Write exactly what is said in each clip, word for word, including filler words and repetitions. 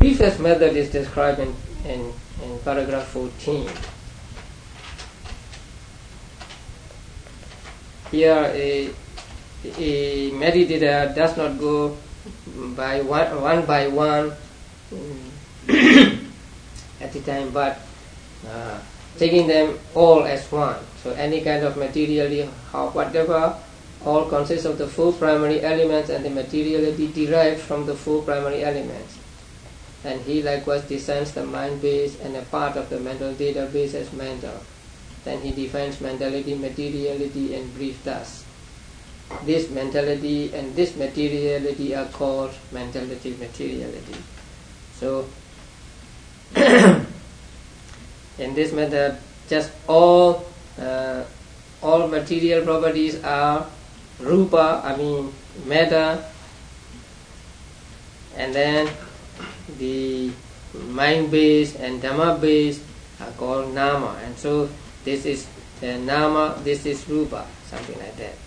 briefest method is described in, in, in paragraph fourteen. Here a, a meditator does not go by one, one by one at the time, but uh, taking them all as one. So any kind of materiality, how whatever, all consists of the four primary elements, and the materiality derived from the four primary elements. And he likewise designs the mind base and a part of the mental database as mental. Then he defines mentality, materiality, and brief thus. This mentality and this materiality are called mentality, materiality. So, in this method, just all uh, all material properties are rupa, I mean matter, and then the mind base and dhamma base are called nama, and so this is uh, nama, this is rupa, something like that.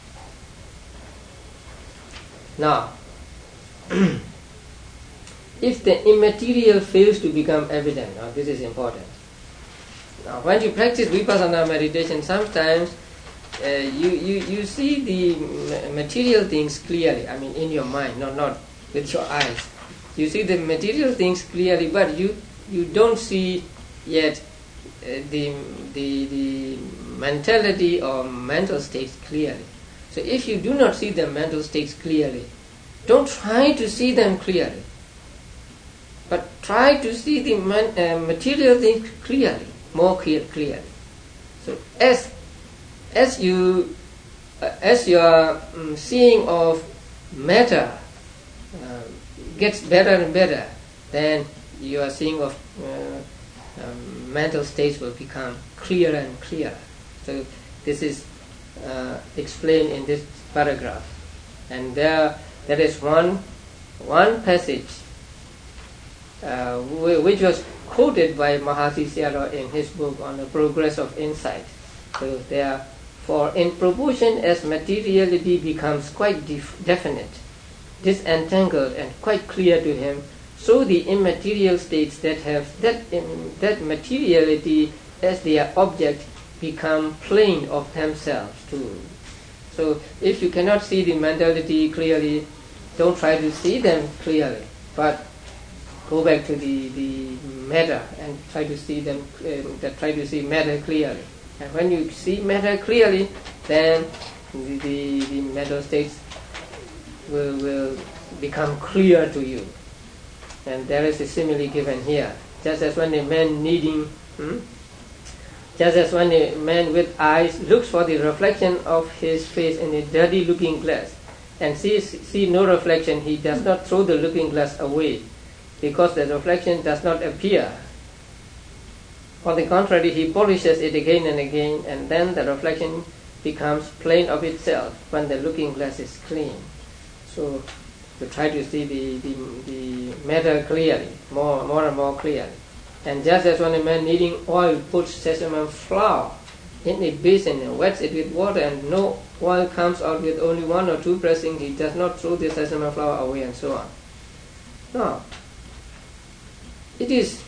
Now, if the immaterial fails to become evident, now this is important. Now, when you practice vipassana meditation, sometimes uh, you, you, you see the material things clearly, I mean in your mind, not, not with your eyes. You see the material things clearly, but you, you don't see yet uh, the, the, the mentality or mental states clearly. So if you do not see the mental states clearly, don't try to see them clearly, but try to see the man, uh, material things clearly, more clear, clearly. So as as you uh, as your um, seeing of matter uh, gets better and better, then your seeing of uh, um, mental states will become clearer and clearer. So this is uh, explained in this paragraph, and there there is one one passage uh, which was quoted by Mahasi Sayadaw in his book on the progress of insight. So there, for in proportion as materiality becomes quite def- definite, disentangled and quite clear to him, so the immaterial states that have that in, that materiality as their object become plain of themselves too. So if you cannot see the mentality clearly, don't try to see them clearly, but go back to the, the matter and try to see them. Uh, try to see matter clearly. And when you see matter clearly, then the, the, the mental states will, will become clear to you. And there is a simile given here. Just as when a man needing, hmm? just as when a man with eyes looks for the reflection of his face in a dirty-looking glass, and sees see no reflection, he does not throw the looking glass away, because the reflection does not appear. On the contrary, he polishes it again and again, and then the reflection becomes plain of itself when the looking glass is clean. So, to try to see the, the, the matter clearly, more, more and more clearly. And just as when a man needing oil puts sesame flour in a basin and wets it with water, and no oil comes out with only one or two pressings, he does not throw the sesame flour away, and so on. Now, it is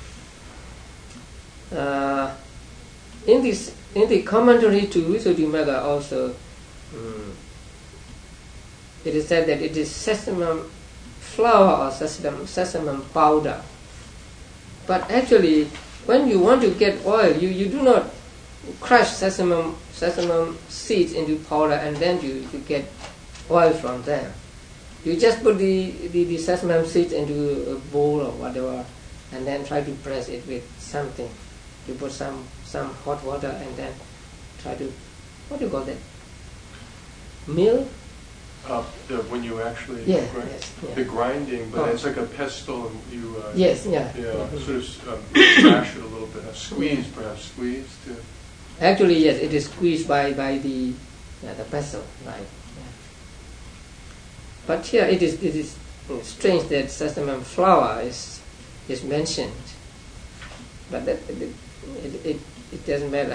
uh, in this in the commentary to Visuddhimagga also um, it is said that it is sesame flour or sesame, sesame powder. But actually, when you want to get oil, you, you do not crush sesame sesame seeds into powder and then you, you get oil from them. You just put the, the, the sesame seeds into a bowl or whatever, and then try to press it with something. You put some, some hot water and then try to, what do you call that? Mill? Uh, the, when you actually yeah, grind, yes, yeah. the grinding, but oh. it's like a pestle, and you uh, yes, yeah, yeah, mm-hmm. sort of um, smash it a little bit, squeeze, perhaps squeeze to. Actually, yes, it is squeezed by by the yeah, the pestle, right? Yeah. But here it is it is strange that sesame flour is is mentioned, but that it it, it, it doesn't matter.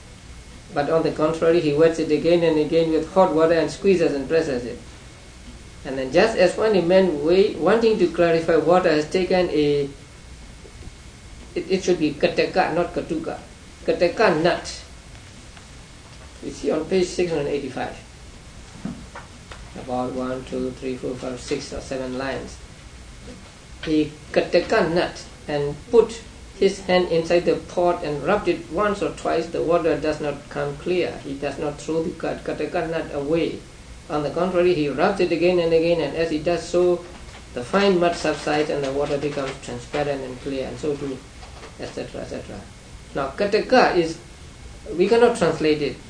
But on the contrary, he wets it again and again with hot water and squeezes and presses it. And then just as when a man wait, wanting to clarify water has taken a, it, it should be kateka, not katuka, kateka nut. You see on page six hundred eighty-five, about one, two, three, four, five, six or seven lines. He kateka nut and put his hand inside the pot and rubbed it once or twice. The water does not come clear. He does not throw the kateka nut away. On the contrary, he rubs it again and again, and as he does so, the fine mud subsides and the water becomes transparent and clear, and so too, et cetera, et cetera. Now, kateka is, we cannot translate it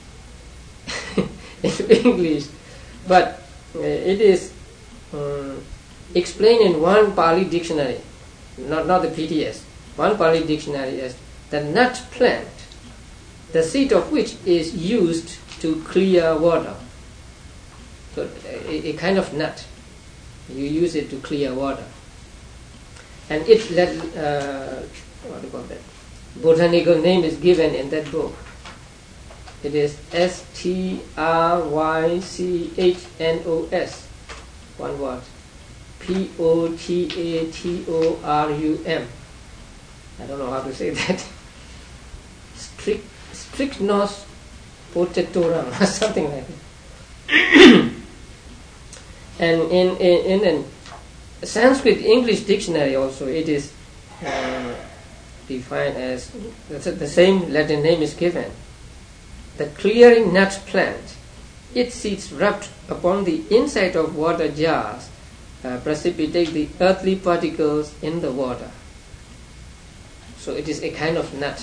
into English, but uh, it is um, explained in one Pali dictionary, not, not the P T S, one Pali dictionary as the nut plant, the seed of which is used to clear water. So a, a kind of nut, you use it to clear water, and it let uh, what do you call that? Botanical name is given in that book. It is S T R Y C H N O S, one word, P O T A T O R U M. I don't know how to say that. Strict, Strychnos potatorum or something like that. And in, in, in a Sanskrit English dictionary also it is uh, defined as, the same Latin name is given. The clearing nut plant, its seeds rubbed upon the inside of water jars uh, precipitate the earthly particles in the water. So it is a kind of nut.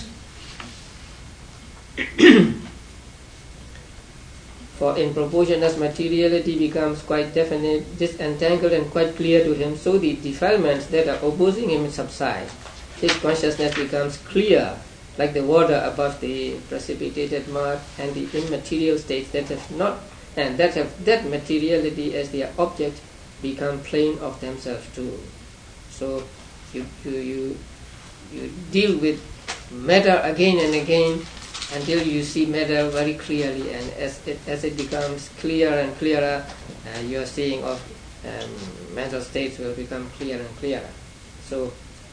For in proportion as materiality becomes quite definite, disentangled and quite clear to him, so the defilements that are opposing him subside. His consciousness becomes clear, like the water above the precipitated mud, and the immaterial states that have not and that have that materiality as their object become plain of themselves too. So you you you, you deal with matter again and again until you see matter very clearly, and as it as it becomes clearer and clearer, uh, your seeing of um, mental states will become clearer and clearer. So,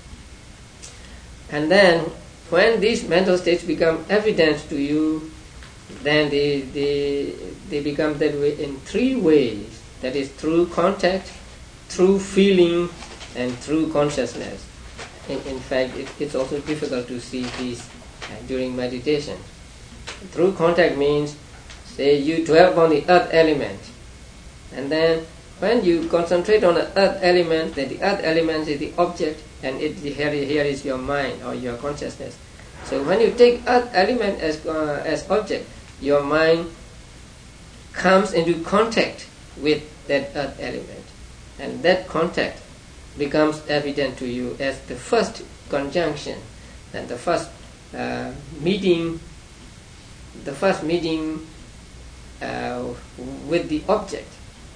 and then when these mental states become evident to you, then they they they become that way in three ways. That is through contact, through feeling, and through consciousness. In, in fact, it, it's also difficult to see these uh, during meditation. Through contact means, say, you dwell on the earth element, and then when you concentrate on the earth element, then the earth element is the object, and it, here, here is your mind or your consciousness. So when you take earth element as uh, as object, your mind comes into contact with that earth element, and that contact becomes evident to you as the first conjunction and the first uh, meeting, the first meeting uh, with the object.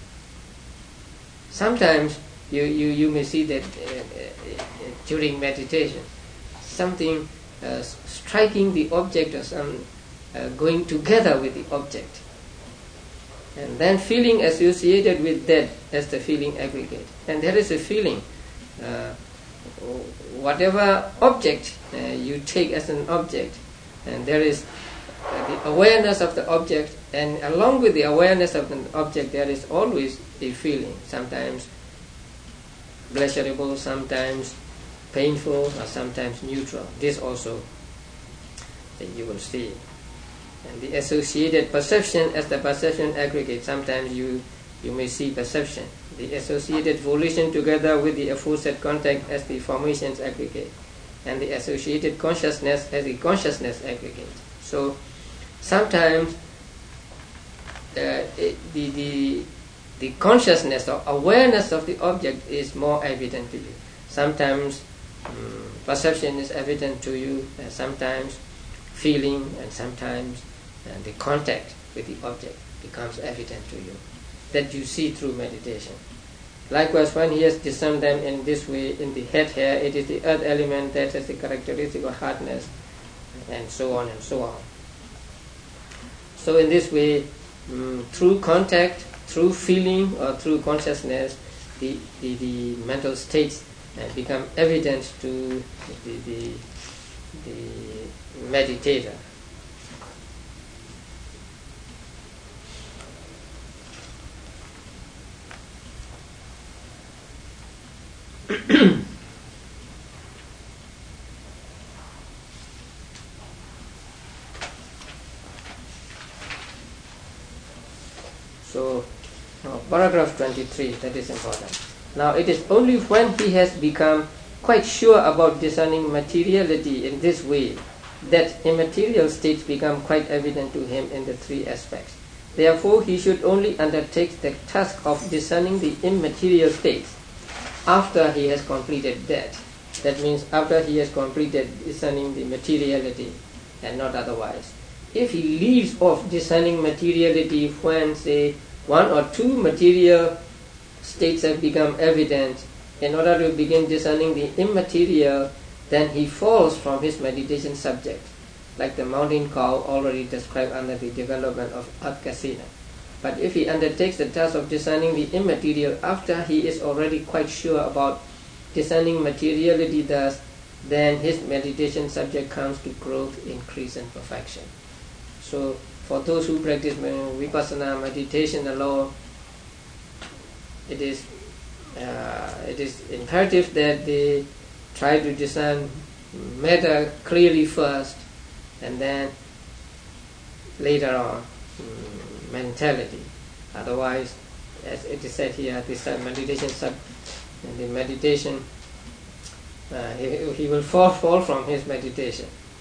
Sometimes you, you, you may see that uh, uh, during meditation, something uh, striking the object or some uh, going together with the object, and then feeling associated with that as the feeling aggregate. And there is a feeling, uh, whatever object uh, you take as an object, and there is uh, the awareness of the object, and along with the awareness of the object there is always a feeling, sometimes pleasurable, sometimes painful, or sometimes neutral. This also that you will see. And the associated perception as the perception aggregate. Sometimes you, you may see perception. The associated volition together with the aforesaid contact as the formations aggregate. And the associated consciousness as the consciousness aggregate. So sometimes uh, it, the, the, the consciousness or awareness of the object is more evident to you. Sometimes um, perception is evident to you, and sometimes feeling, and sometimes uh, the contact with the object becomes evident to you, that you see through meditation. Likewise, when he has discerned them in this way, in the head here, it is the earth element that has the characteristic of hardness, and so on and so on. So in this way, um, through contact, through feeling or through consciousness, the, the, the mental states uh, become evident to the, the, the meditator. So, now, paragraph twenty-three, that is important. Now, it is only when he has become quite sure about discerning materiality in this way that immaterial states become quite evident to him in the three aspects. Therefore, he should only undertake the task of discerning the immaterial states after he has completed that. That means after he has completed discerning the materiality and not otherwise. If he leaves off discerning materiality when, say, one or two material states have become evident, in order to begin discerning the immaterial, then he falls from his meditation subject, like the mountain cow already described under the development of Atkasina. But if he undertakes the task of discerning the immaterial after he is already quite sure about discerning materiality thus, then his meditation subject comes to growth, increase and perfection. So for those who practice Vipassana meditation alone, it is uh, it is imperative that they try to discern matter clearly first, and then later on um, mentality. Otherwise, as it is said here, this uh, meditation sub, in the meditation, uh, he, he will fall fall from his meditation.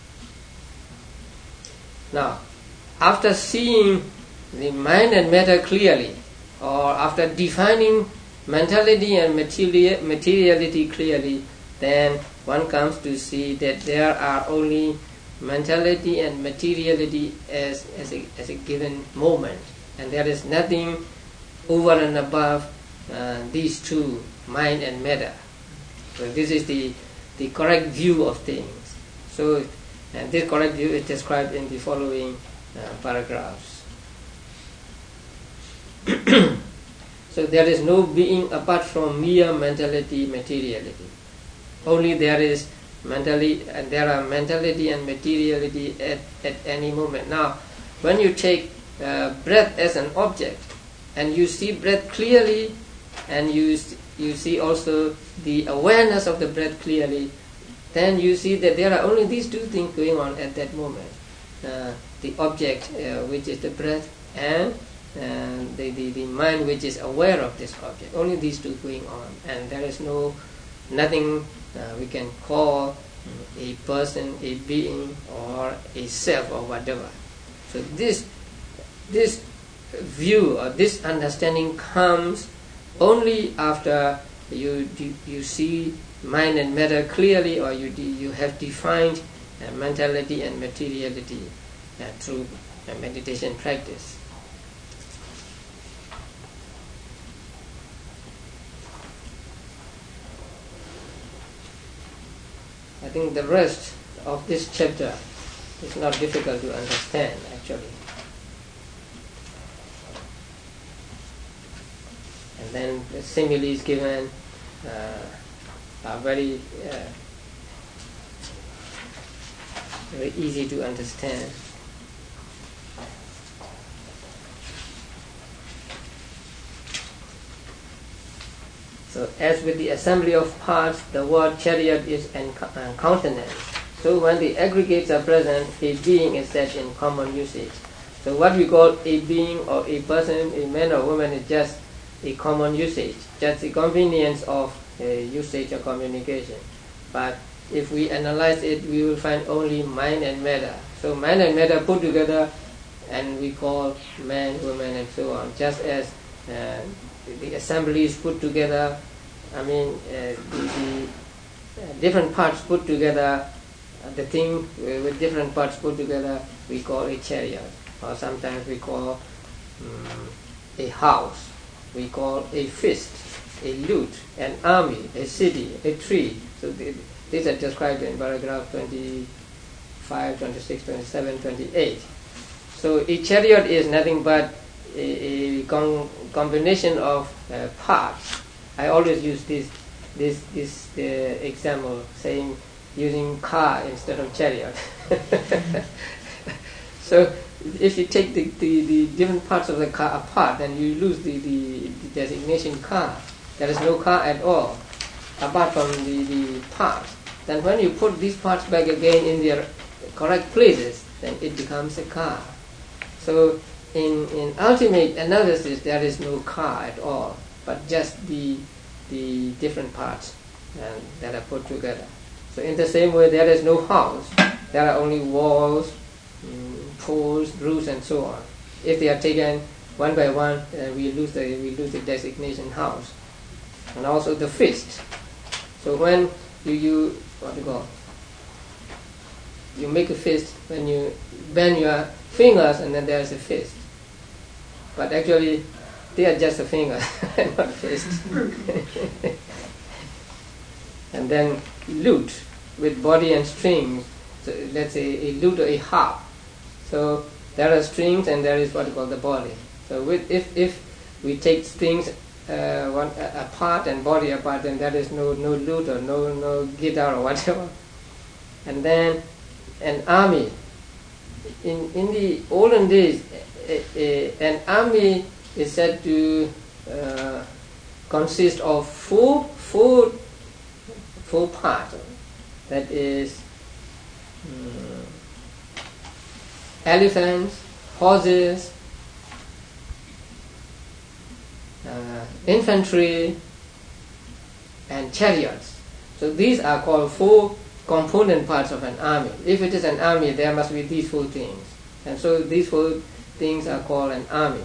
Now, after seeing the mind and matter clearly, or after defining mentality and material, materiality clearly, then one comes to see that there are only mentality and materiality as, as, a, as a given moment, and there is nothing over and above uh, these two, mind and matter. So this is the, the correct view of things. So, and this correct view is described in the following uh, paragraphs. So there is no being apart from mere mentality, materiality. Only there is mentally, and there are mentality and materiality at, at any moment. Now, when you take uh, breath as an object, and you see breath clearly, and you you see also the awareness of the breath clearly, then you see that there are only these two things going on at that moment: uh, the object, uh, which is the breath, and and the, the, the mind which is aware of this object. Only these two going on, and there is no nothing uh, we can call a person, a being, or a self, or whatever. So this this view or this understanding comes only after you you, you see mind and matter clearly, or you you have defined uh, mentality and materiality uh, through uh, meditation practice. I think the rest of this chapter is not difficult to understand, actually. And then the similes given uh, are very uh, very easy to understand. So, as with the assembly of parts, the word chariot is en- uh, countenance. So, when the aggregates are present, a being is said in common usage. So, what we call a being or a person, a man or woman, is just a common usage, just the convenience of a usage or communication. But if we analyze it, we will find only mind and matter. So, mind and matter put together, and we call man, woman, and so on. Just as uh, the assembly is put together, I mean, uh, the, the uh, different parts put together, uh, the thing uh, with different parts put together, we call a chariot, or sometimes we call um, a house, we call a fist, a lute, an army, a city, a tree. So the, these are described in paragraph twenty-five, twenty-six, twenty-seven, twenty-eight. So a chariot is nothing but a, a com- combination of uh, parts. I always use this this this uh, example, saying using car instead of chariot. So if you take the, the, the different parts of the car apart, then you lose the, the, the designation car. There is no car at all, apart from the, the parts. Then when you put these parts back again in their correct places, then it becomes a car. So in, in ultimate analysis, there is no car at all, but just the, the different parts and that are put together. So in the same way, there is no house. There are only walls, um, poles, roofs, and so on. If they are taken one by one, uh, we lose the we lose the designation house. And also the fist. So when you you what do you call? You make a fist when you bend your fingers, and then there is a fist. But actually, they are just a finger, not a fist. And then lute with body and strings. So let's say a lute or a harp. So there are strings and there is what we call the body. So with, if if we take strings uh, one uh, apart and body apart, then there is no no lute or no no guitar or whatever. And then an army. In in the olden days, a, a, an army is said to uh, consist of four four four parts. That is um, elephants, horses, uh, infantry, and chariots. So these are called four component parts of an army. If it is an army, there must be these four things. And so these four things are called an army.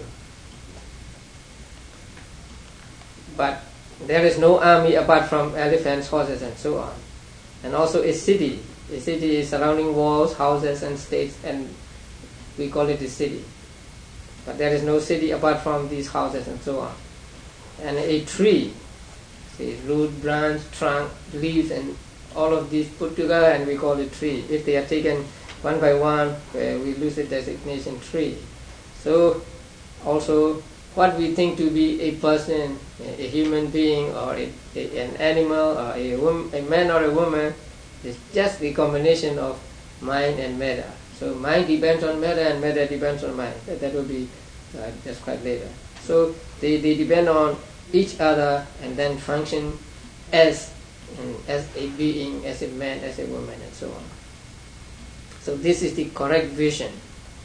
But there is no army apart from elephants, horses, and so on. And also a city. A city is surrounding walls, houses, and states, and we call it a city. But there is no city apart from these houses and so on. And a tree, say root, branch, trunk, leaves, and all of these put together, and we call it tree. If they are taken one by one, uh, we lose the designation tree. So also what we think to be a person, a human being, or a, a, an animal, or a, wom- a man or a woman, is just the combination of mind and matter. So mind depends on matter and matter depends on mind. That, that will be uh, described later. So they, they depend on each other and then function as, um, as a being, as a man, as a woman, and so on. So this is the correct vision.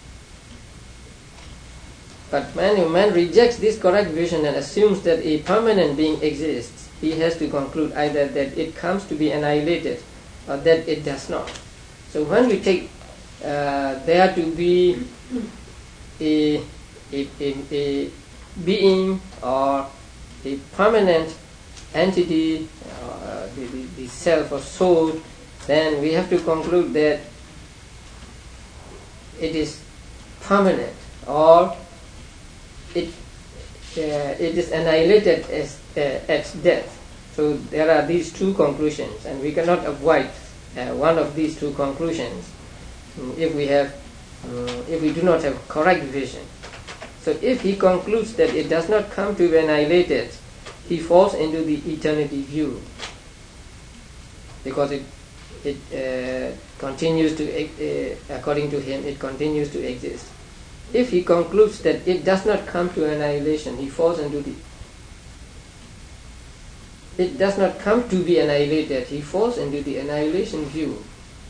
But when man rejects this correct vision and assumes that a permanent being exists, he has to conclude either that it comes to be annihilated or that it does not. So when we take uh, there to be a, a, a, a being or a permanent entity, uh, the, the, the self or soul, then we have to conclude that it is permanent or it uh, it is annihilated as uh, at death. So there are these two conclusions, and we cannot avoid uh, one of these two conclusions um, if we have um, if we do not have correct vision. So if he concludes that it does not come to be annihilated, he falls into the eternity view, because it it uh, continues to uh, according to him it continues to exist. If he concludes that it does not come to annihilation, he falls into the it does not come to be annihilated, he falls into the annihilation view.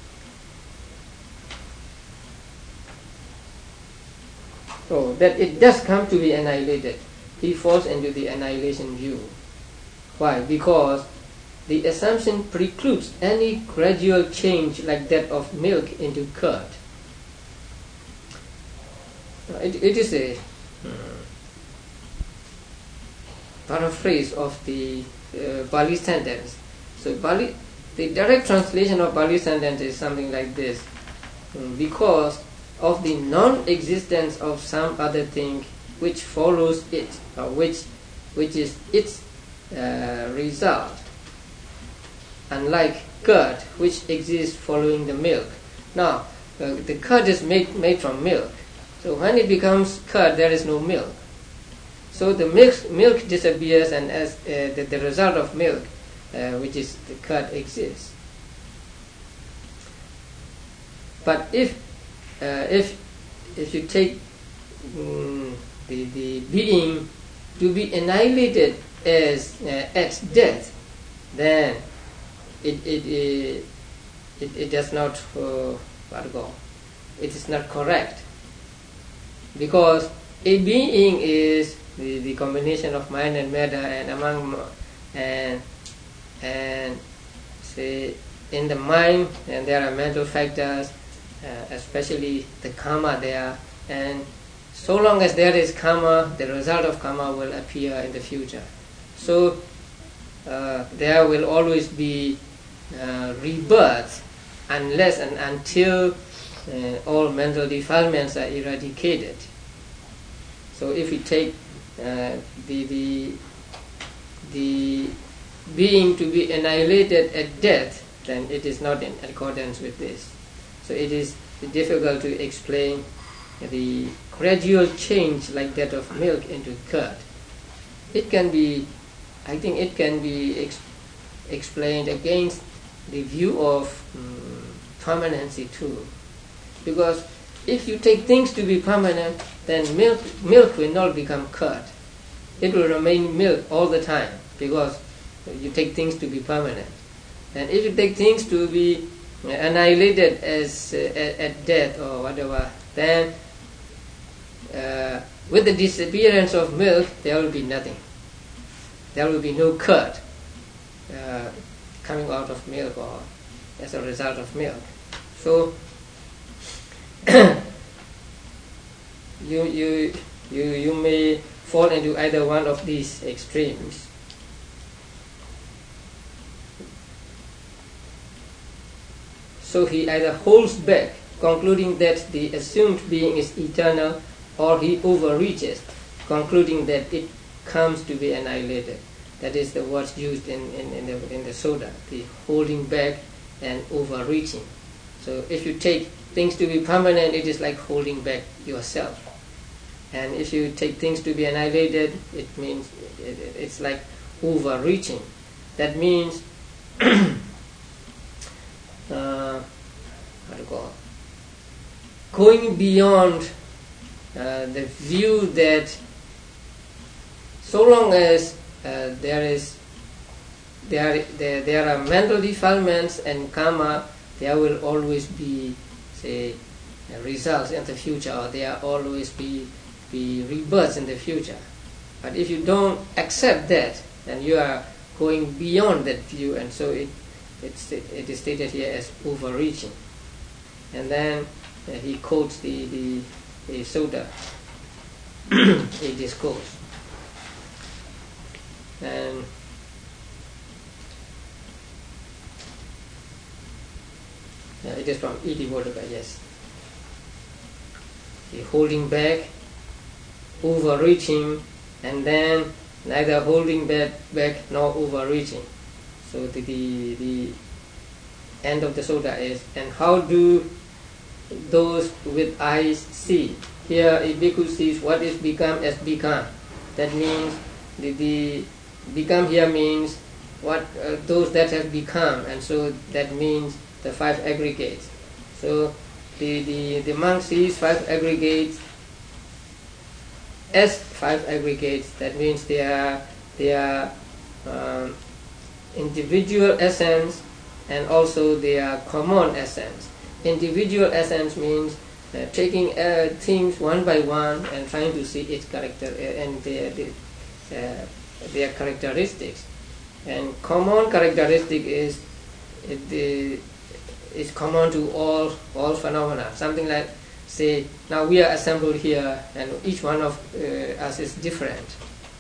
So that it does come to be annihilated, he falls into the annihilation view. Why? Because the assumption precludes any gradual change like that of milk into curd. It, it is a hmm, paraphrase of the uh, Pali sentence. So Pali, the direct translation of Pali sentence is something like this: hmm, because of the non-existence of some other thing which follows it, or which which is its uh, result, unlike curd which exists following the milk. Now uh, the curd is made made from milk. So when it becomes curd, there is no milk. So the milk, milk disappears, and as uh, the, the result of milk, uh, which is the curd, exists. But if uh, if if you take um, the the being to be annihilated as uh, at death, then it it it, it, it does not uh, what to go. It is not correct, because a being is the, the combination of mind and matter, and among and and say in the mind, and there are mental factors, uh, especially the karma there, and so long as there is karma, the result of karma will appear in the future. So uh, there will always be uh, rebirth unless and until uh, all mental defilements are eradicated. So if we take uh, the, the, the being to be annihilated at death, then it is not in accordance with this. So it is difficult to explain the gradual change like that of milk into curd. It can be, I think it can be ex explained against the view of um, permanency too. Because if you take things to be permanent, then milk, milk will not become curd. It will remain milk all the time, because you take things to be permanent. And if you take things to be annihilated as uh, at, at death or whatever, then uh, with the disappearance of milk, there will be nothing. There will be no curd uh, coming out of milk or as a result of milk. So you you you you may fall into either one of these extremes. So he either holds back, concluding that the assumed being is eternal, or he overreaches, concluding that it comes to be annihilated. That is the words used in, in, in, the, in the Sutta, the holding back and overreaching. So if you take things to be permanent, it is like holding back yourself. And if you take things to be annihilated, it means it, it, it's like overreaching. That means uh, what do you call it? Going beyond uh, the view that so long as uh, there is there, there there are mental defilements and karma, there will always be, say, results in the future, or there will always be be rebirths in the future. But if you don't accept that, then you are going beyond that view, and so it it's, it is stated here as overreaching. And then uh, he quotes the the, the Sutta, a discourse. And yeah, it is from Itibodhaka, yes. The holding back, overreaching, and then neither holding back, back nor overreaching. So the, the the end of the Sutta is, and how do those with eyes see? Here a bhikkhu sees what is become as become. That means the, the become here means what uh, those that have become, and so that means the five aggregates. So the, the, the monk sees five aggregates as five aggregates. That means they are they are um, individual essence, and also they are common essence. Individual essence means uh, taking uh, things one by one and trying to see its character uh, and their their, uh, their characteristics. And common characteristic is it, the, is common to all all phenomena. Something like, say, now we are assembled here, and each one of uh, us is different.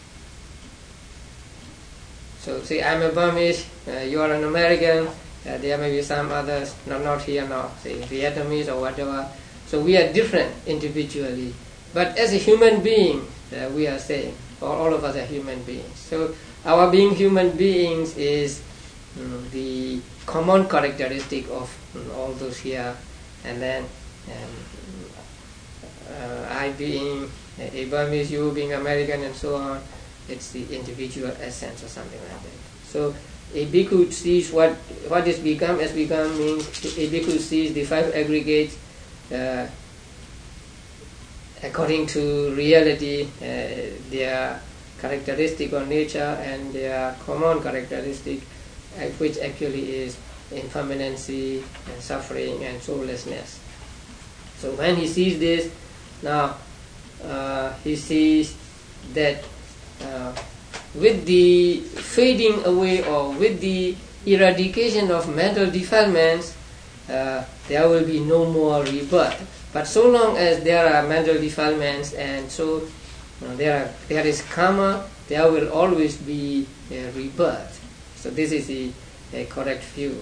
So, say I'm a Burmese, uh, you are an American, uh, there may be some others, no, not here now, say Vietnamese or whatever. So we are different individually, but as a human being, uh, we are saying, or all of us are human beings. So our being human beings is um, the common characteristic of um, all those here, and then um, uh, I being a Burmese, you being American, and so on. It's the individual essence or something like that. So a bhikkhu sees what what is become as become means a bhikkhu sees the five aggregates uh, according to reality, uh, their characteristic or nature and their common characteristic, uh, which actually is impermanency and suffering and soullessness. So when he sees this, now uh, he sees that uh, with the fading away or with the eradication of mental defilements, uh, there will be no more rebirth. But so long as there are mental defilements and so you know, there are, there is karma, there will always be a rebirth. So this is the a correct view.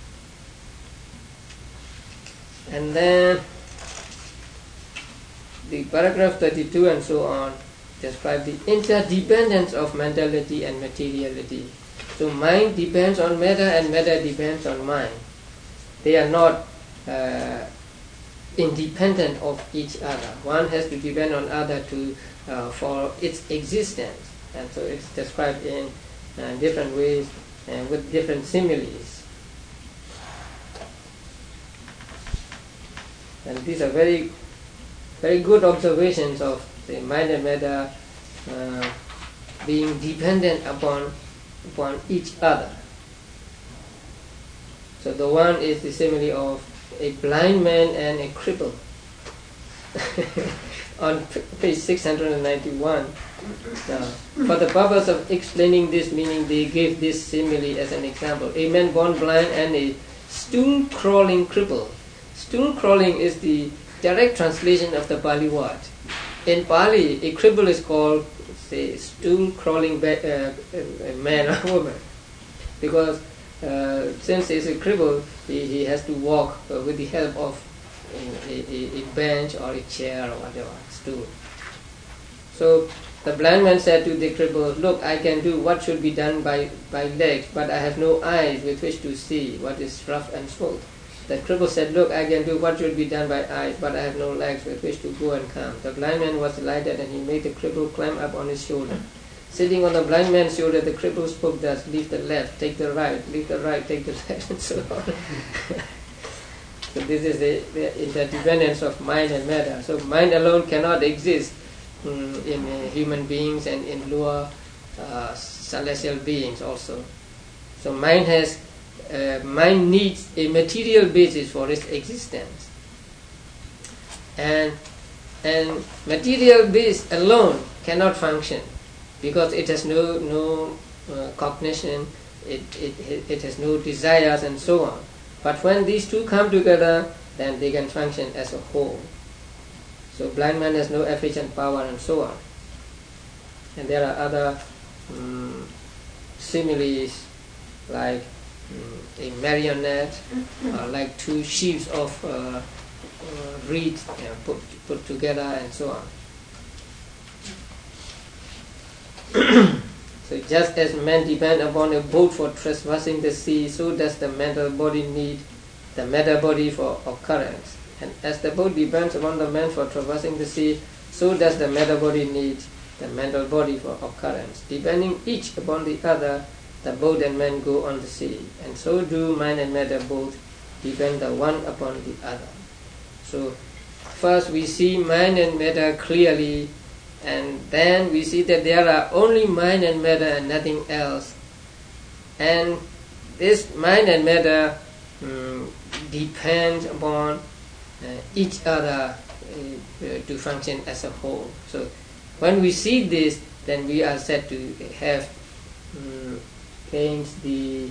And then the paragraph thirty-two and so on describe the interdependence of mentality and materiality. So mind depends on matter and matter depends on mind. They are not uh, independent of each other. One has to depend on other to uh, for its existence, and so it's described in uh, different ways and with different similes. And these are very, very good observations of the mind and matter uh, being dependent upon upon each other. So the one is the simile of a blind man and a cripple. On page six hundred ninety-one. Now, for the purpose of explaining this meaning, they gave this simile as an example. A man born blind and a stool-crawling cripple. Stool-crawling is the direct translation of the Pali word. In Pali, a cripple is called, say, stool-crawling ba- uh, man or woman, because uh, since he is a cripple, he, he has to walk uh, with the help of a, a, a bench or a chair or whatever, stool. So the blind man said to the cripple, "Look, I can do what should be done by, by legs, but I have no eyes with which to see what is rough and smooth." The cripple said, "Look, I can do what should be done by eyes, but I have no legs with which to go and come." The blind man was delighted, and he made the cripple climb up on his shoulder. Sitting on the blind man's shoulder, the cripple spoke thus: "Leave the left, take the right, leave the right, take the left," and so on. So this is the, the interdependence of mind and matter. So mind alone cannot exist um, in uh, human beings and in lower uh, celestial beings also. So mind has Uh, mind needs a material basis for its existence, and and material base alone cannot function because it has no no uh, cognition, it, it it has no desires and so on. But when these two come together, then they can function as a whole. So blind man has no efficient power and so on. And there are other um, similes like a marionette, uh, like two sheaves of uh, uh, reed uh, put put together and so on. So just as men depend upon a boat for traversing the sea, so does the mental body need the matter body for occurrence. And as the boat depends upon the man for traversing the sea, so does the matter body need the mental body for occurrence. Depending each upon the other, the boat and man go on the sea, and so do mind and matter both depend the one upon the other. So first we see mind and matter clearly, and then we see that there are only mind and matter and nothing else. And this mind and matter um, depend upon uh, each other uh, to function as a whole. So when we see this, then we are said to have um, against the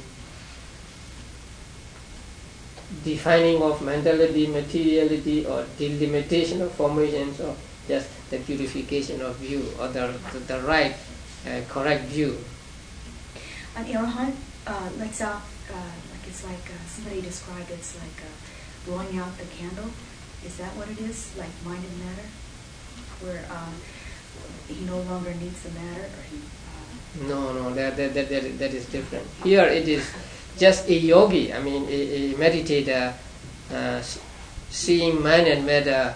defining of mentality, materiality, or delimitation of formations, or just the purification of view, or the the, the right, uh, correct view. An arahant, uh, like uh, like it's like uh, somebody described it's like uh, blowing out the candle. Is that what it is? Like mind and matter, where uh, he no longer needs the matter, or he. No, no, that, that that that that is different. Here it is just a yogi, I mean a, a meditator, uh, seeing mind and matter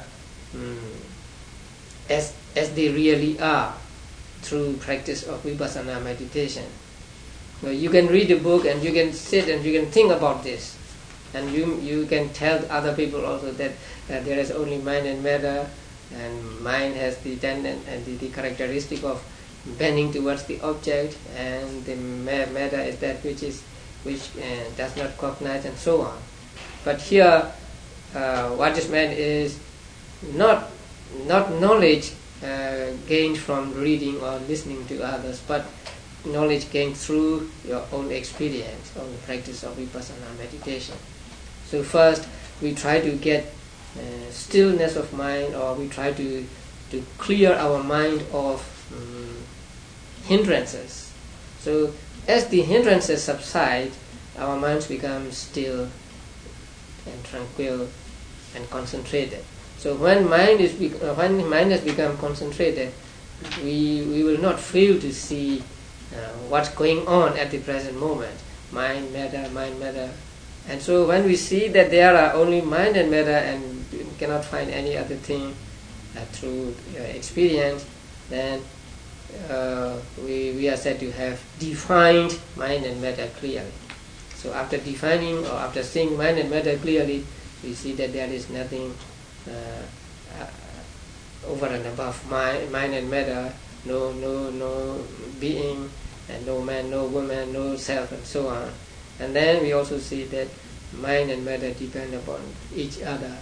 um, as as they really are through practice of vipassana meditation. So you can read a book and you can sit and you can think about this, and you you can tell other people also that uh, there is only mind and matter, and mind has the tendency and the, the characteristic of bending towards the object, and the ma- matter is that which is which uh, does not cognize, and so on. But here, uh, what is meant is not not knowledge uh, gained from reading or listening to others, but knowledge gained through your own experience, on the practice of vipassana meditation. So first, we try to get uh, stillness of mind, or we try to to clear our mind of um, hindrances. So as the hindrances subside, our minds become still and tranquil and concentrated. So when mind is be- uh, when mind has become concentrated, we we will not fail to see uh, what's going on at the present moment. Mind, matter, mind, matter. And so when we see that there are only mind and matter, and we cannot find any other thing uh, through uh, experience, then uh, we we are said to have defined mind and matter clearly. So after defining or after seeing mind and matter clearly, we see that there is nothing uh, uh, over and above mind, mind and matter, no no no being, and no man, no woman, no self, and so on. And then we also see that mind and matter depend upon each other.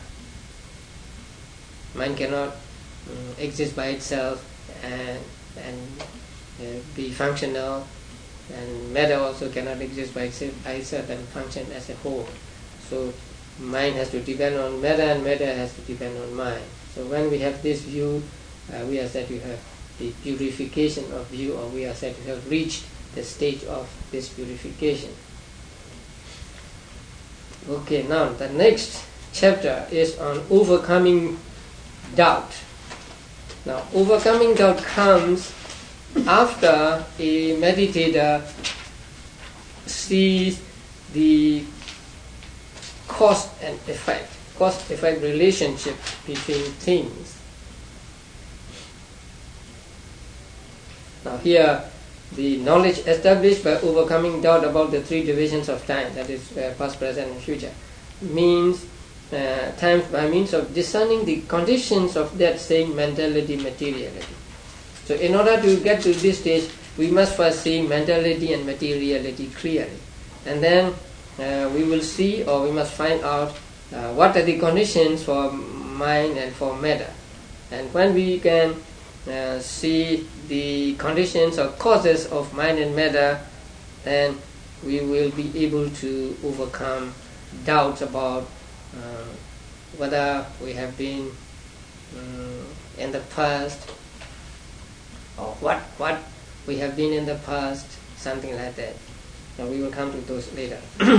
Mind cannot um, exist by itself and and uh, be functional, and matter also cannot exist by itself, by itself and function as a whole. So mind has to depend on matter, and matter has to depend on mind. So when we have this view, uh, we are said to have the purification of view, or we are said to have reached the stage of this purification. Okay, now the next chapter is on overcoming doubt. Now, overcoming doubt comes after a meditator sees the cause and effect, cause-effect relationship between things. Now here, the knowledge established by overcoming doubt about the three divisions of time, that is uh, past, present, and future, means uh, time by means of discerning the conditions of that same mentality, materiality. So in order to get to this stage, we must first see mentality and materiality clearly. And then uh, we will see, or we must find out uh, what are the conditions for mind and for matter. And when we can uh, see the conditions or causes of mind and matter, then we will be able to overcome doubts about uh, whether we have been um, in the past, or what what we have been in the past, something like that. Now we will come to those later.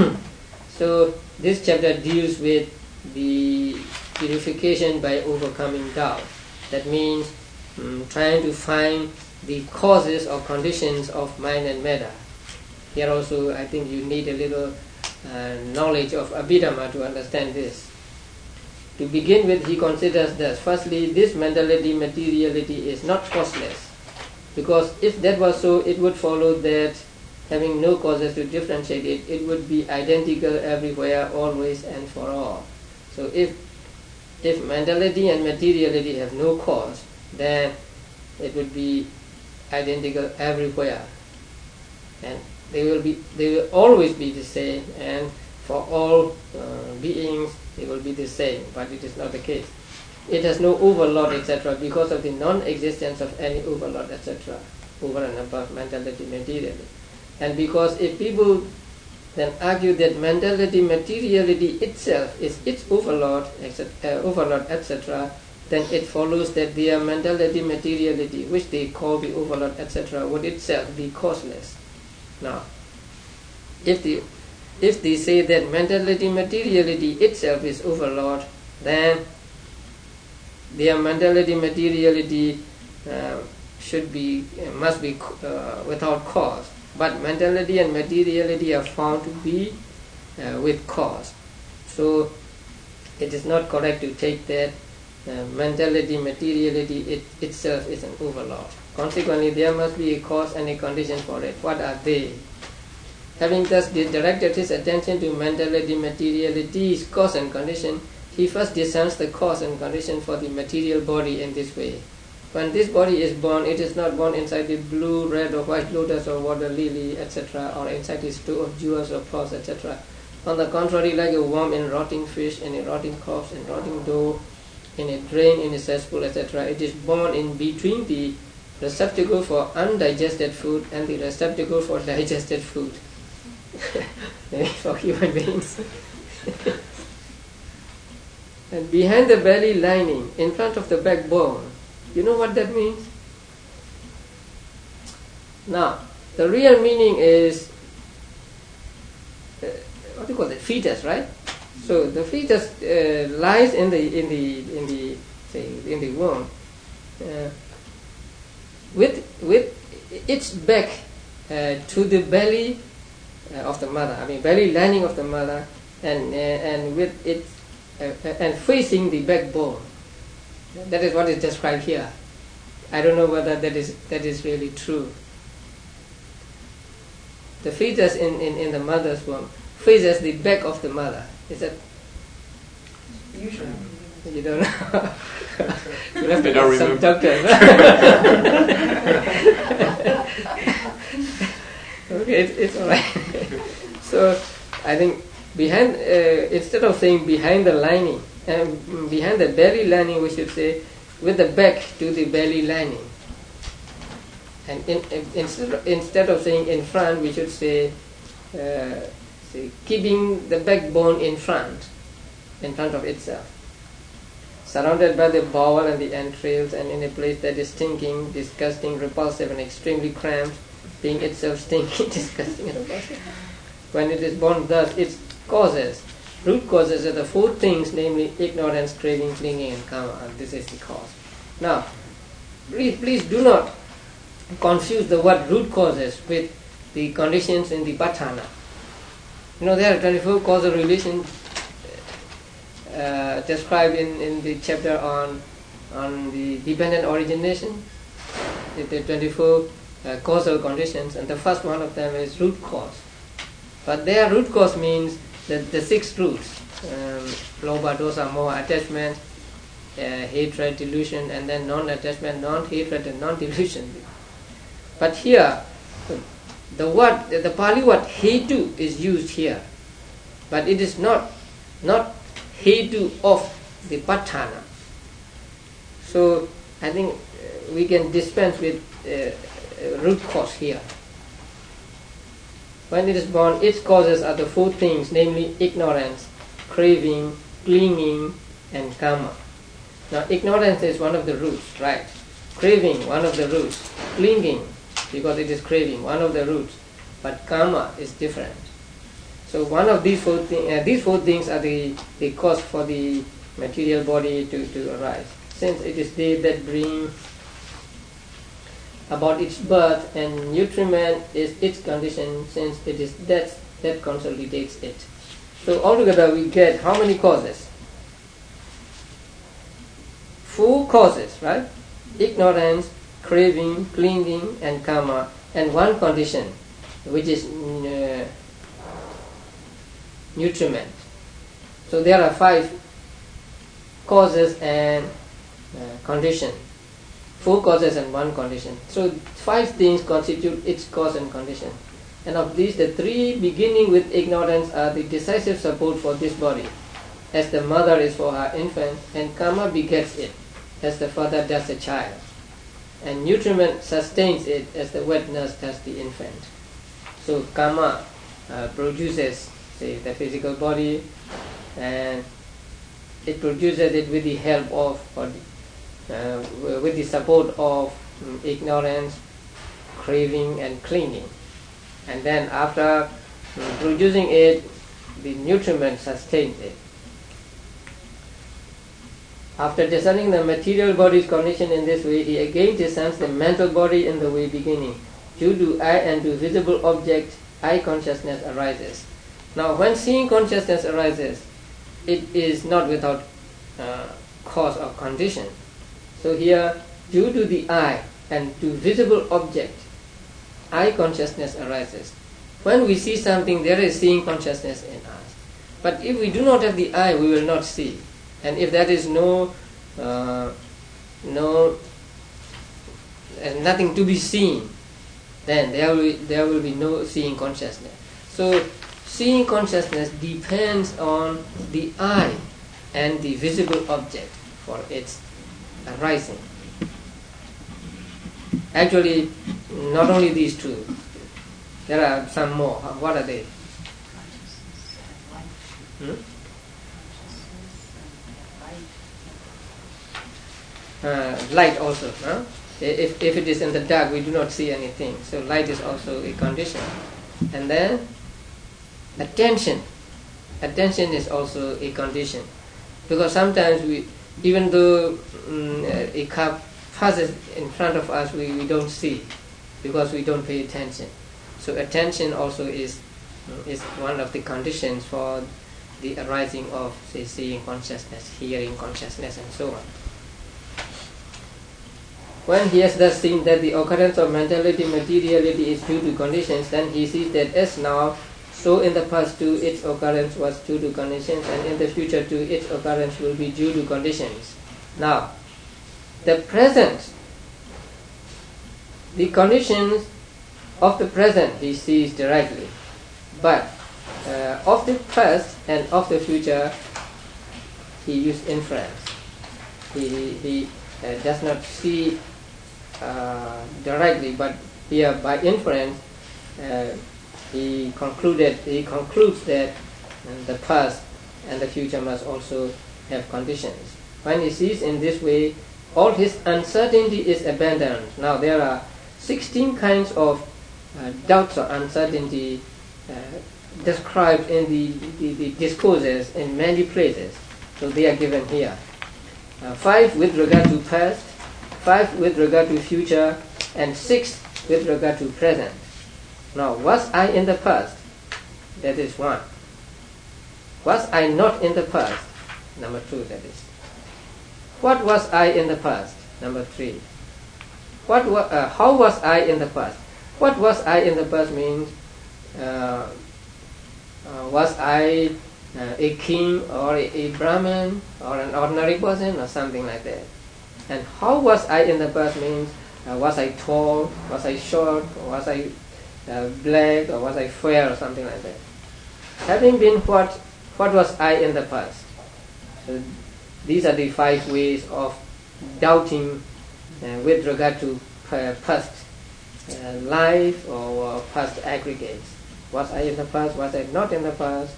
So this chapter deals with the purification by overcoming doubt. That means um, trying to find the causes or conditions of mind and matter. Here also I think you need a little uh, knowledge of Abhidhamma to understand this. To begin with, he considers that firstly, this mentality, materiality is not causeless. Because if that was so, it would follow that having no causes to differentiate it, it would be identical everywhere, always and for all. So if if mentality and materiality have no cause, then it would be identical everywhere, and they will be they will always be the same, and for all uh, beings they will be the same. But it is not the case. It has no overlord, et cetera, because of the non-existence of any overlord, et cetera, over and above mentality, materiality. And because if people then argue that mentality, materiality itself is its overlord, et cetera, uh, overlord, et cetera, then it follows that their mentality, materiality, which they call the overlord, et cetera, would itself be causeless. Now, if the if they say that mentality, materiality itself is overlord, then their mentality, materiality uh, should be uh, must be uh, without cause. But mentality and materiality are found to be uh, with cause. So it is not correct to take that uh, mentality, materiality it, itself is an overlord. Consequently, there must be a cause and a condition for it. What are they? Having thus directed his attention to mentality, materiality's cause and condition, he first discerns the cause and condition for the material body in this way. When this body is born, it is not born inside the blue, red or white lotus or water lily, et cetera, or inside the store of jewels or pearls, et cetera. On the contrary, like a worm in rotting fish, in a rotting corpse, in rotting dough, in a drain, in a cesspool, et cetera, it is born in between the receptacle for undigested food and the receptacle for digested food. For human beings. And behind the belly lining, in front of the backbone, you know what that means? Now, the real meaning is uh, what do you call it? Fetus, right? So the fetus uh, lies in the in the in the say in the womb, uh, with with its back uh, to the belly uh, of the mother. I mean, belly lining of the mother, and uh, and with it uh, and facing the backbone. That is what is described here. I don't know whether that is that is really true. The fetus in, in, in the mother's womb faces the back of the mother. Is that Usually. you don't know? You have to I don't get some remember. doctor. Okay, it's, it's all right. So I think behind uh, instead of saying behind the lining. Um, behind the belly lining, we should say with the back to the belly lining. And in, in, instead, of, instead of saying in front, we should say, uh, say keeping the backbone in front, in front of itself. Surrounded by the bowel and the entrails, and in a place that is stinking, disgusting, repulsive, and extremely cramped, being itself stinking, disgusting, and repulsive. When it is born thus, its causes, root causes are the four things, namely ignorance, craving, clinging, and karma. And this is the cause. Now, please, please do not confuse the word root causes with the conditions in the Patthana. You know, there are twenty-four causal relations uh, described in, in the chapter on on the dependent origination. The twenty-four uh, causal conditions, and the first one of them is root cause. But their root cause means The, the six roots, um, lobha, dosa, moha, attachment, uh, hatred, delusion, and then non-attachment, non-hatred, and non-delusion. But here, the word, the Pali word hetu is used here, but it is not not hetu of the Patthana. So I think uh, we can dispense with uh, root cause here. When it is born, its causes are the four things, namely ignorance, craving, clinging, and karma. Now, ignorance is one of the roots, right? Craving, one of the roots. Clinging, because it is craving, one of the roots. But karma is different. So, one of these four things, uh, these four things are the, the cause for the material body to, to arise. Since it is they that bring about its birth, and nutriment is its condition, since it is that that consolidates it. So altogether we get how many causes? Four causes, right? Ignorance, craving, clinging, and karma, and one condition, which is uh, nutriment. So there are five causes and uh, condition. Four causes and one condition. So five things constitute its cause and condition. And of these, the three beginning with ignorance are the decisive support for this body, as the mother is for her infant, and karma begets it, as the father does a child. And nutriment sustains it, as the wet nurse does the infant. So karma uh, produces, say, the physical body, and it produces it with the help of, or the, Uh, with the support of um, ignorance, craving, and clinging. And then after um, producing it, the nutriment sustains it. After discerning the material body's condition in this way, he again discerns the mental body in the way beginning. Due to eye and to visible object, eye consciousness arises. Now when seeing consciousness arises, it is not without uh, cause or condition. So here, due to the eye and to visible object, eye consciousness arises. When we see something, there is seeing consciousness in us. But if we do not have the eye, we will not see. And if there is no, uh, no, uh, nothing to be seen, then there will there will be no seeing consciousness. So, seeing consciousness depends on the eye and the visible object for its arising. Actually, not only these two. There are some more. What are they? Hmm? Uh, light also. Huh? If, if it is in the dark, we do not see anything. So light is also a condition. And then attention. Attention is also a condition. Because sometimes we, even though um, a cup passes in front of us, we, we don't see because we don't pay attention. So attention also is is one of the conditions for the arising of, say, seeing consciousness, hearing consciousness, and so on. When he has thus seen that the occurrence of mentality, materiality is due to conditions, then he sees that as now, so in the past too, its occurrence was due to conditions, and in the future too, its occurrence will be due to conditions. Now, the present, the conditions of the present he sees directly, but uh, of the past and of the future he uses inference. He, he uh, does not see uh, directly, but here by inference uh, he concluded he concludes that uh, the past and the future must also have conditions. When he sees in this way, all his uncertainty is abandoned. Now there are sixteen kinds of uh, doubts or uncertainty uh, described in the, the, the discourses in many places. So they are given here. Uh, five with regard to past, five with regard to future, and six with regard to present. Now, was I in the past? That is one. Was I not in the past? Number two, that is. What was I in the past? Number three. What wa- uh, how was I in the past? What was I in the past means, uh, uh, was I uh, a king or a, a Brahmin or an ordinary person or something like that? And how was I in the past means, uh, was I tall, was I short, or was I uh, black, or was I fair, or something like that? Having been what, what was I in the past? So these are the five ways of doubting uh, with regard to uh, past uh, life or uh, past aggregates. Was I in the past? Was I not in the past?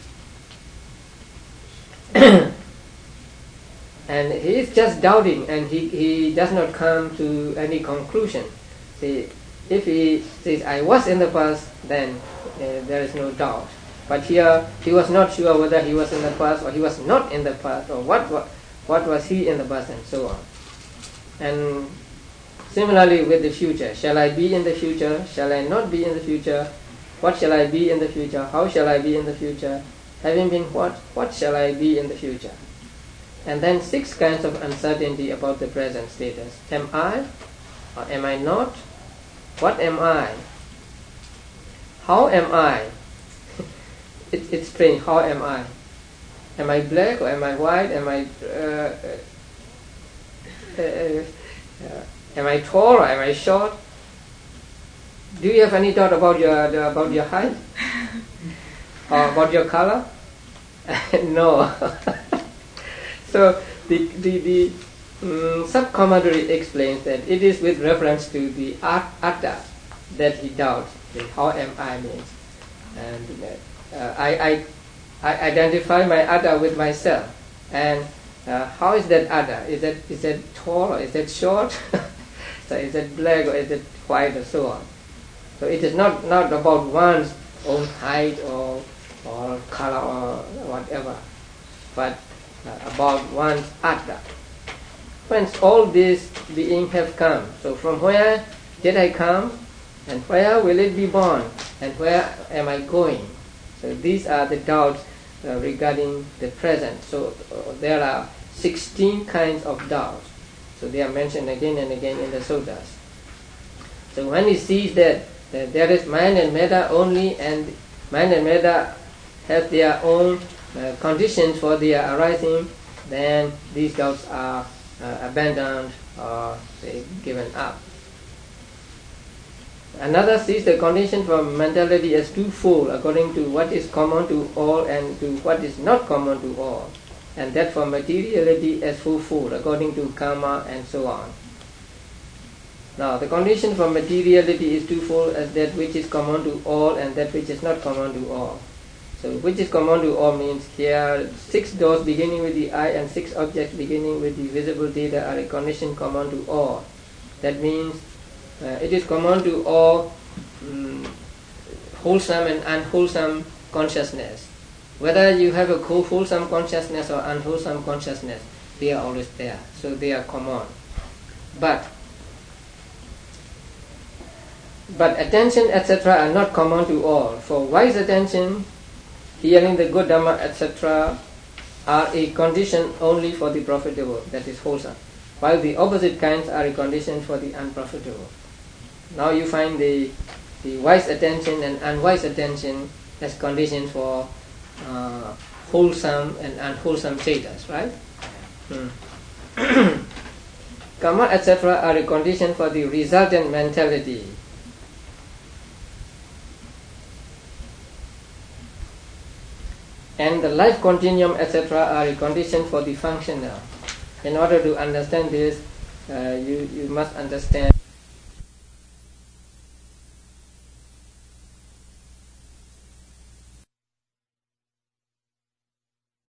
And he is just doubting, and he, he does not come to any conclusion. See, if he says, I was in the past, then uh, there is no doubt. But here, he was not sure whether he was in the past or he was not in the past, or what, what, what was he in the past, and so on. And similarly with the future. Shall I be in the future? Shall I not be in the future? What shall I be in the future? How shall I be in the future? Having been what? What shall I be in the future? And then six kinds of uncertainty about the present status. Am I or am I not? What am I? How am I? it, it's strange. How am I? Am I black or am I white? Am I uh, uh, uh, uh, am I tall or am I short? Do you have any thought about your the, about your height or about your color? No. So the the, the um, sub-commentary explains that it is with reference to the atta that he doubts the how am I means, and uh, I, I I identify my atta with myself, and uh, how is that atta? Is that is that tall or is that short? So is that black or is it white or so on? So it is not, not about one's own height or or color or whatever, but uh, about one's atta. Whence all these beings have come. So from where did I come, and where will it be born, and where am I going? So these are the doubts uh, regarding the present. So uh, there are sixteen kinds of doubts. So they are mentioned again and again in the suttas. So when he sees that, that there is mind and matter only, and mind and matter have their own uh, conditions for their arising, then these doubts are uh, abandoned or say, given up. Another sees the condition for mentality as twofold, according to what is common to all and to what is not common to all, and that for materiality as fourfold, according to karma and so on. Now, the condition for materiality is twofold, as that which is common to all and that which is not common to all. So, which is common to all means here are six doors beginning with the eye and six objects beginning with the visible data are a condition common to all. That means uh, it is common to all um, wholesome and unwholesome consciousness. Whether you have a wholesome consciousness or unwholesome consciousness, they are always there. So they are common. But but attention, et cetera, are not common to all. For wise attention, hearing the good Dhamma, et cetera, are a condition only for the profitable, that is wholesome, while the opposite kinds are a condition for the unprofitable. Now you find the the wise attention and unwise attention as conditions for uh, wholesome and unwholesome status, right? Hmm. Karma, et cetera, are a condition for the resultant mentality. And the life continuum, et cetera, are a condition for the functional. In order to understand this, uh, you, you must understand